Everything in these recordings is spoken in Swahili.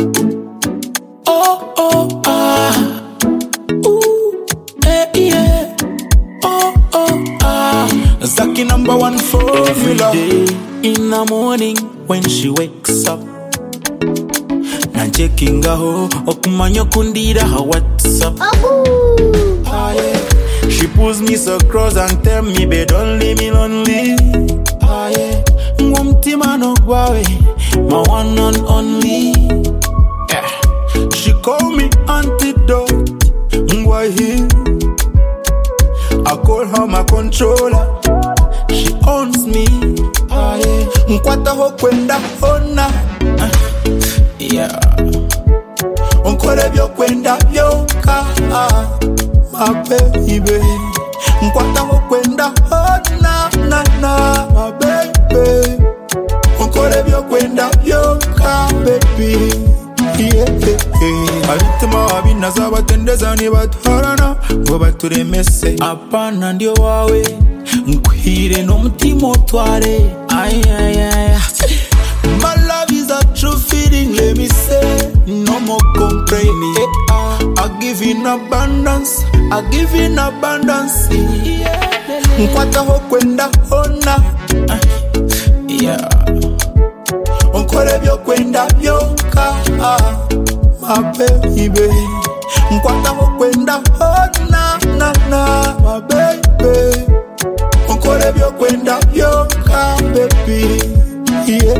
Oh, oh, ah. Ooh, eh, yeah. Oh, oh, ah. Zaki number one formula. Every day in the morning when she wakes up, na checking ho okumanyo kundira her WhatsApp. Ah, yeah. She pulls me so close and tell me, babe, don't leave me lonely. Ah, yeah. Mwamtima no gwawe, my one and only. Yeah. She call me antidote. Ngwahi. I call her my controller. She owns me. Ah, yeah. Nkwata ho kwenda hona. Yeah. Onkole byo kwenda byoka. My baby. Nkwata ho kwenda hona na na. My baby. Onkole byo kwenda byoka baby. Yeah. Abitima wabina zabatendeza ni batharana ngo baturemese apana ndio wawe nkwire no mutima otware. Ay ay ay. My love is a true feeling, let me say, no more complaining. I give in abundance, I give in abundance. Nkwata ho kwenda hona. Yeah. Onkole byo kwenda byoka. My baby. Nkwata ho kwenda hona na na. My baby. Onkole byo kwenda byoka baby. Yeah.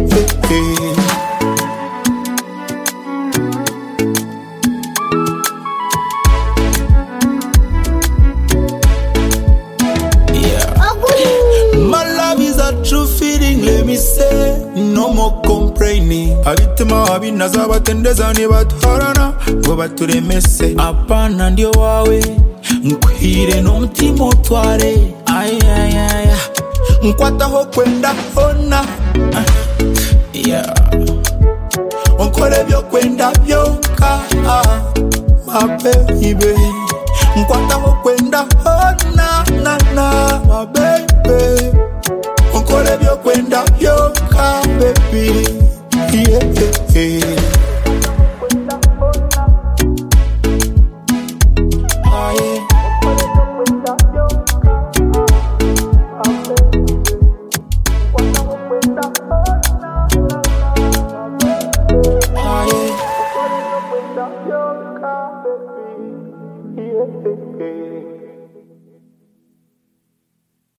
My love is a true feeling, let me say, no more complaining. Abitima wabina zabatendeza ni batharana ngo baturemese apana ndio wawe nkwire no mutima otware. Ay ay ay. Nkwata ho kwenda hona. Yeah. Onkole byo kwenda byoka. My baby. Nkwata ho kwenda hona.